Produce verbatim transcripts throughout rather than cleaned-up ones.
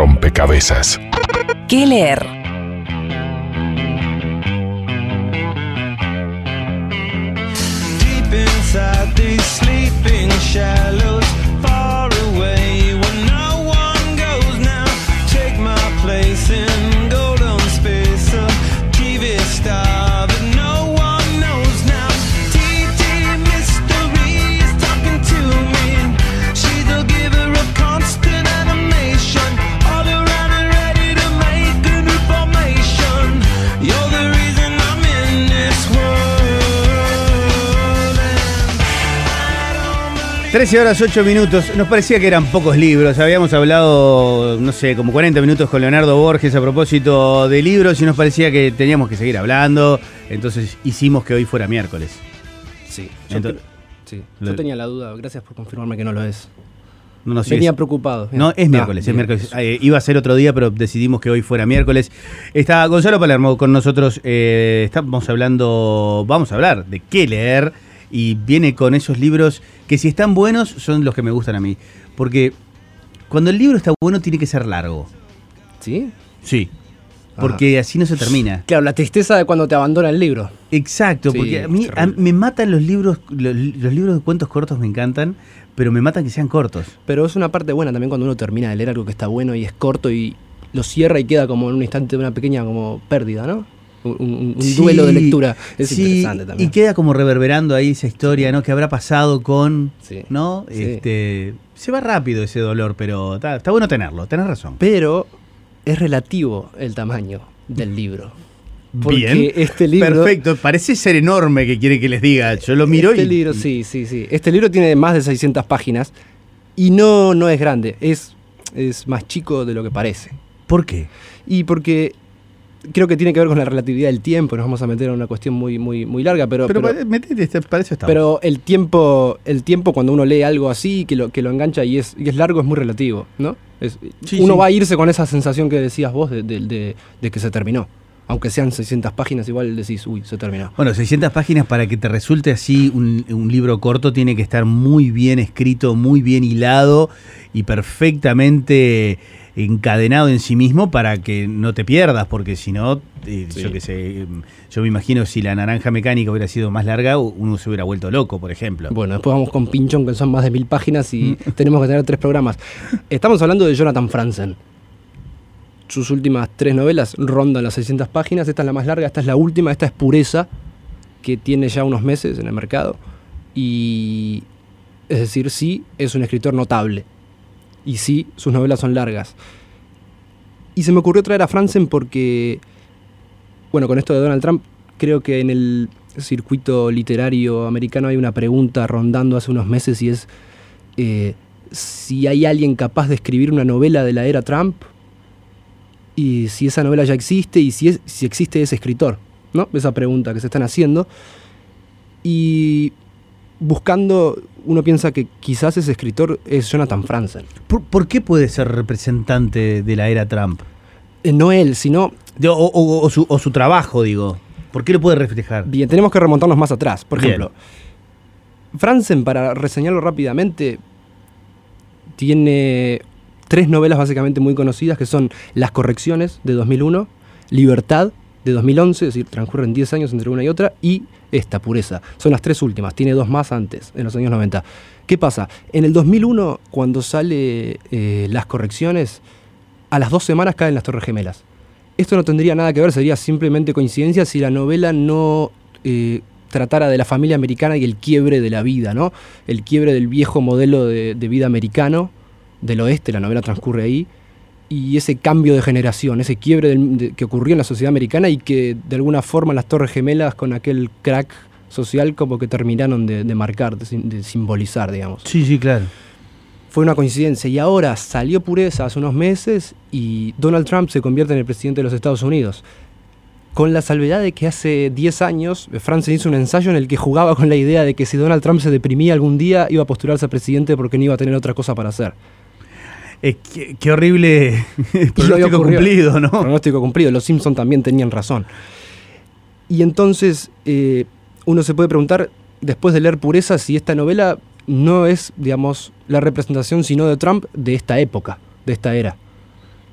rompecabezas. ¿Qué leer? Deep inside these sleeping shallows, far away where no one goes now. Take my place in golden space, a T V star that no one knows now. T T Mystery is talking to me. She's the giver of constant animation, all around and ready to make a new formation. You're the reason I'm in this world. trece horas ocho minutos. Nos parecía que eran pocos libros. Habíamos hablado, no sé, como cuarenta minutos con Leonardo Borges a propósito de libros y nos parecía que teníamos que seguir hablando. Entonces hicimos que hoy fuera miércoles. Sí, yo, Entonces, sí. yo lo- tenía la duda. Gracias por confirmarme que no lo es. No, no, sí, Venía es- preocupado. No, es miércoles, Ah, es bien. miércoles. Eh, iba a ser otro día, pero decidimos que hoy fuera miércoles. Está Gonzalo Palermo con nosotros. Eh, estamos hablando, vamos a hablar de qué leer. Y viene con esos libros que si están buenos son los que me gustan a mí. Porque cuando el libro está bueno tiene que ser largo. ¿Sí? Sí. Porque así no se termina. Claro, la tristeza de cuando te abandona el libro. Exacto, Sí, porque a mí a- terrible. me matan los libros, los, los libros de cuentos cortos me encantan, pero me matan que sean cortos. Pero es una parte buena también cuando uno termina de leer algo que está bueno y es corto y lo cierra y queda como en un instante de una pequeña como pérdida, ¿no? Un, un- un Sí, duelo de lectura. Es sí, interesante también. Y queda como reverberando ahí esa historia, ¿no? ¿Qué habrá pasado con, Sí, ¿no? sí. Este, se va rápido ese dolor, pero está, está bueno tenerlo, tenés razón. Pero es relativo el tamaño del libro. Porque Bien, este libro... perfecto, parece ser enorme que quiere que les diga. Yo lo miro este y... libro, sí, sí, sí. Este libro tiene más de seiscientas páginas y no, no es grande, es, es más chico de lo que parece. ¿Por qué? Y porque creo que tiene que ver con la relatividad del tiempo, nos vamos a meter en una cuestión muy, muy, muy larga, pero, Pero, pero, pa- metete, este, para eso estamos. pero el tiempo, el tiempo cuando uno lee algo así, que lo, que lo engancha y es, y es largo, es muy relativo, ¿no? Es, Sí, uno sí. va a irse con esa sensación que decías vos de, de- de- de que se terminó. Aunque sean seiscientas páginas, igual decís, uy, se terminó. Bueno, seiscientas páginas para que te resulte así un, un libro corto tiene que estar muy bien escrito, muy bien hilado y perfectamente encadenado en sí mismo para que no te pierdas, porque si no, eh, Sí. yo qué sé, yo me imagino si La Naranja Mecánica hubiera sido más larga, uno se hubiera vuelto loco, por ejemplo. Bueno, después vamos con Pinchón, que son más de mil páginas y tenemos que tener tres programas. Estamos hablando de Jonathan Franzen. Sus últimas tres novelas rondan las seiscientas páginas. Esta es la más larga, esta es la última, esta es Pureza, que tiene ya unos meses en el mercado. Y es decir, sí, es un escritor notable. Y sí, sus novelas son largas. Y se me ocurrió traer a Franzen porque, bueno, con esto de Donald Trump, creo que en el circuito literario americano hay una pregunta rondando hace unos meses y es eh, si hay alguien capaz de escribir una novela de la era Trump y si esa novela ya existe y si, es, si existe ese escritor, ¿no? Esa pregunta que se están haciendo. Y buscando, uno piensa que quizás ese escritor es Jonathan Franzen. ¿Por, por qué puede ser representante de la era Trump? Eh, no él, sino... De- o, o- o su, o su trabajo, digo. ¿Por qué lo puede reflejar? Bien, tenemos que remontarnos más atrás. Por Bien. ejemplo, Franzen, para reseñarlo rápidamente, tiene tres novelas básicamente muy conocidas que son Las Correcciones, de dos mil uno, Libertad, de dos mil once, es decir, transcurren diez años entre una y otra, y esta, Pureza. Son las tres últimas, tiene dos más antes, en los años noventa. ¿Qué pasa? En el dos mil uno, cuando sale eh, Las Correcciones, a las dos semanas caen las Torres Gemelas. Esto no tendría nada que ver, sería simplemente coincidencia si la novela no eh, tratara de la familia americana y el quiebre de la vida, ¿no? El quiebre del viejo modelo de, de vida americano, del oeste, la novela transcurre ahí, y ese cambio de generación, ese quiebre del- de- que ocurrió en la sociedad americana y que de alguna forma las Torres Gemelas con aquel crack social como que terminaron de, de marcar, de, sim- de simbolizar, digamos. Sí, sí, claro. Fue una coincidencia y ahora salió Pureza hace unos meses y Donald Trump se convierte en el presidente de los Estados Unidos. Con la salvedad de que hace diez años Franzen hizo un ensayo en el que jugaba con la idea de que si Donald Trump se deprimía algún día iba a postularse a presidente porque no iba a tener otra cosa para hacer. Eh, qué, qué horrible Y hoy pronóstico ocurrió. cumplido, ¿no? Pronóstico cumplido, los Simpson también tenían razón. Y entonces eh, uno se puede preguntar, después de leer Pureza, si esta novela no es, digamos, la representación sino de Trump de esta época, de esta era.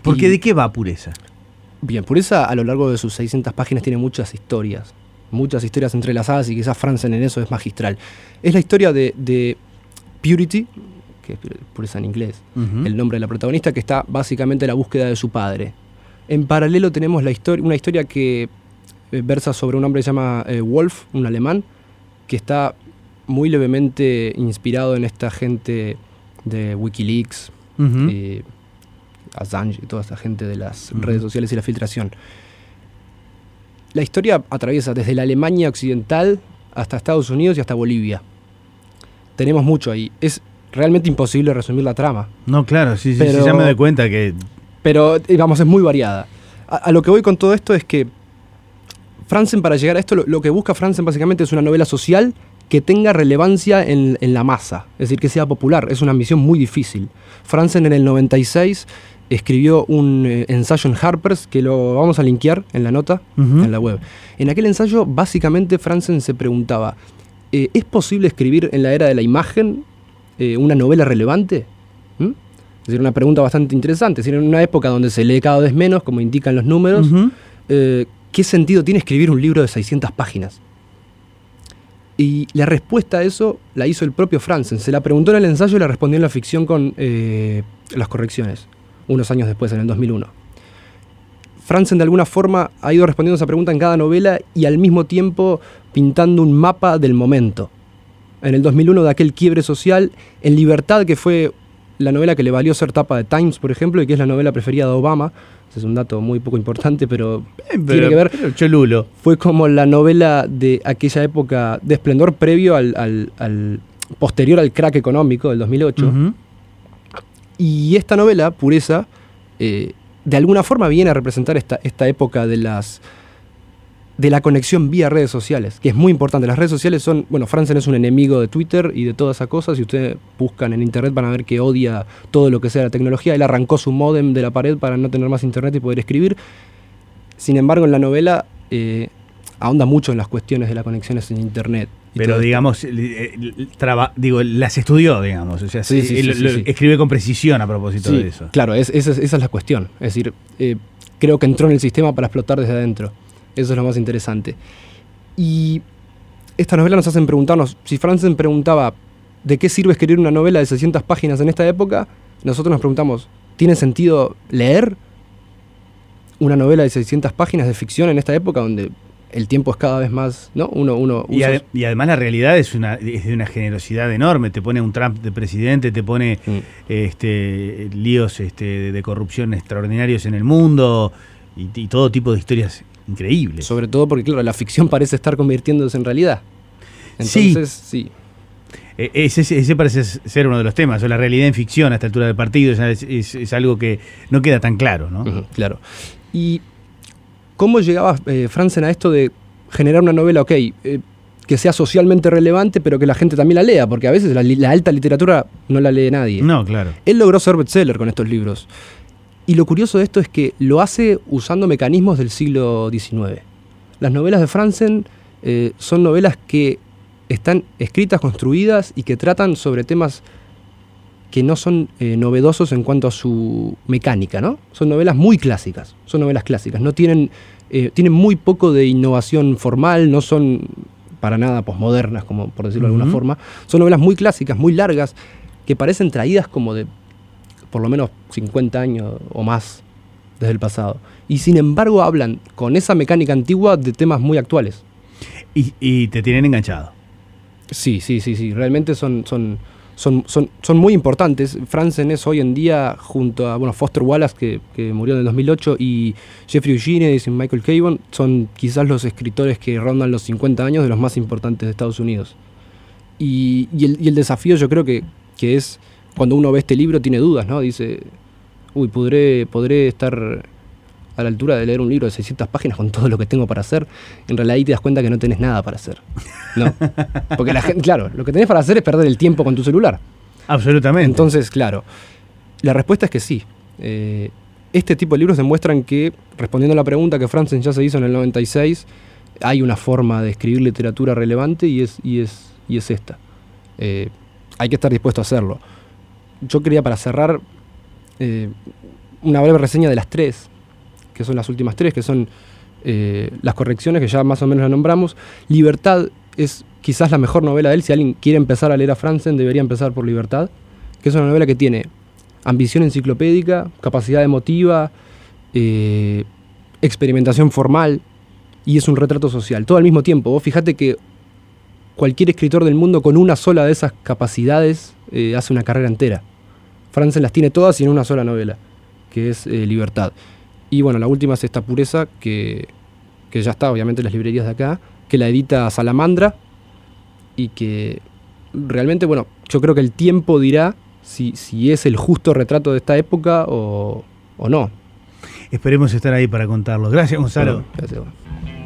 Porque Y- ¿de qué va Pureza? Bien, Pureza a lo largo de sus seiscientas páginas tiene muchas historias, muchas historias entrelazadas y quizás Franzen en eso es magistral. Es la historia de, de Purity, que es Pureza en inglés, Ujú. el nombre de la protagonista, que está básicamente en la búsqueda de su padre. En paralelo tenemos la historia, una historia que eh, versa sobre un hombre que se llama eh, Wolf, un alemán, que está muy levemente inspirado en esta gente de Wikileaks, Ujú. eh, Assange y toda esta gente de las Ujú. redes sociales y la filtración. La historia atraviesa desde la Alemania occidental hasta Estados Unidos y hasta Bolivia. Tenemos mucho ahí. Es realmente imposible resumir la trama. No, claro, sí, sí, Pero- sí, ya me doy cuenta que... Pero, eh, vamos, es muy variada. A, a lo que voy con todo esto es que Franzen, para llegar a esto, lo, lo que busca Franzen básicamente es una novela social que tenga relevancia en, en la masa, es decir, que sea popular. Es una misión muy difícil. Franzen en el noventa y seis escribió un eh, ensayo en Harper's, que lo vamos a linkear en la nota, Ujú. en la web. En aquel ensayo, básicamente, Franzen se preguntaba, eh, ¿es posible escribir en la era de la imagen eh, una novela relevante? ¿Mm? Es decir, una pregunta bastante interesante. Es decir, en una época donde se lee cada vez menos, como indican los números, Ujú. eh, ¿qué sentido tiene escribir un libro de seiscientas páginas? Y la respuesta a eso la hizo el propio Franzen. Se la preguntó en el ensayo y la respondió en la ficción con eh, las correcciones, unos años después, en el dos mil uno. Franzen de alguna forma ha ido respondiendo esa pregunta en cada novela y al mismo tiempo pintando un mapa del momento. En el dos mil uno de aquel quiebre social, en Libertad, que fue la novela que le valió ser tapa de Times, por ejemplo, y que es la novela preferida de Obama. Ese es un dato muy poco importante, pero Eh, tiene que ver. pero cholulo. Fue como la novela de aquella época de esplendor previo al, al- al- posterior al crack económico del dos mil ocho. Ujú. Y esta novela, Pureza, eh, de alguna forma viene a representar esta, esta época de las de la conexión vía redes sociales, que es muy importante. Las redes sociales son, bueno, Franzen es un enemigo de Twitter y de todas esas cosas. Si ustedes buscan en internet van a ver que odia todo lo que sea la tecnología. Él arrancó su módem de la pared para no tener más internet y poder escribir. Sin embargo, en la novela eh, ahonda mucho en las cuestiones de las conexiones en internet. y Pero todo esto. digamos, eh, eh, traba- digo, las estudió, digamos. O sea, Sí, sí, él- sí, él- sí, lo- sí. escribe con precisión a propósito Sí, de eso. claro, es- esa, es, esa es la cuestión. Es decir, eh, creo que entró en el sistema para explotar desde adentro. Eso es lo más interesante. Y estas novelas nos hacen preguntarnos, si Franzen preguntaba ¿de qué sirve escribir una novela de seiscientas páginas en esta época? Nosotros nos preguntamos, ¿tiene sentido leer una novela de seiscientas páginas de ficción en esta época donde el tiempo es cada vez más, ¿no? Uno, uno Y, usa- ade- y además la realidad es, una, es de una generosidad enorme. Te pone un Trump de presidente, te pone Mm. este, líos este, de, de corrupción extraordinarios en el mundo y, y todo tipo de historias increíbles. Sobre todo porque, claro, la ficción parece estar convirtiéndose en realidad. Sí. Entonces, sí. Eh, Ese, ese parece ser uno de los temas, o la realidad en ficción a esta altura del partido es, es- es algo que no queda tan claro, ¿no? Ujú, claro. ¿Y cómo llegaba eh, Franzen a esto de generar una novela, ok, eh, que sea socialmente relevante, pero que la gente también la lea? Porque a veces la, li- la alta literatura no la lee nadie. No, claro. Él logró ser bestseller con estos libros. Y lo curioso de esto es que lo hace usando mecanismos del siglo diecinueve. Las novelas de Franzen eh, son novelas que están escritas, construidas y que tratan sobre temas que no son eh, novedosos en cuanto a su mecánica, ¿no? Son novelas muy clásicas, son novelas clásicas, no tienen, eh, tienen muy poco de innovación formal, no son para nada posmodernas, como por decirlo de alguna Ujú. forma. Son novelas muy clásicas, muy largas, que parecen traídas como de por lo menos cincuenta años o más desde el pasado. Y sin embargo hablan con esa mecánica antigua de temas muy actuales. Y, y te tienen enganchado. Sí, sí, sí, sí. Realmente son, son, son, son, son muy importantes. Franzen es hoy en día, junto a bueno, Foster Wallace, que, que murió en el dos mil ocho, y Jeffrey Eugenides y Michael Chabon, son quizás los escritores que rondan los cincuenta años de los más importantes de Estados Unidos. Y, y, el, y el desafío yo creo que, que es, cuando uno ve este libro, tiene dudas, ¿no? Dice, uy, ¿podré, podré estar a la altura de leer un libro de seiscientas páginas con todo lo que tengo para hacer? En realidad ahí te das cuenta que no tenés nada para hacer, ¿no? Porque la gente, claro, lo que tenés para hacer es perder el tiempo con tu celular. Absolutamente. Entonces, claro, la respuesta es que sí. Eh, este tipo de libros demuestran que, respondiendo a la pregunta que Franzen ya se hizo en el noventa y seis, hay una forma de escribir literatura relevante y es, y es, y es esta. Eh, hay que estar dispuesto a hacerlo. Yo quería, para cerrar, eh, una breve reseña de las tres, que son las últimas tres, que son eh, las correcciones, que ya más o menos las nombramos. Libertad es quizás la mejor novela de él. Si alguien quiere empezar a leer a Franzen, debería empezar por Libertad, que es una novela que tiene ambición enciclopédica, capacidad emotiva, eh, experimentación formal, y es un retrato social. Todo al mismo tiempo. Vos fijate que cualquier escritor del mundo con una sola de esas capacidades eh, hace una carrera entera. Franzen las tiene todas y en una sola novela, que es eh, Libertad. Y bueno, la última es esta Pureza, que, que ya está obviamente en las librerías de acá, que la edita Salamandra, y que realmente, bueno, yo creo que el tiempo dirá si, si es el justo retrato de esta época o, o no. Esperemos estar ahí para contarlo. Gracias, Gonzalo. Bueno, gracias.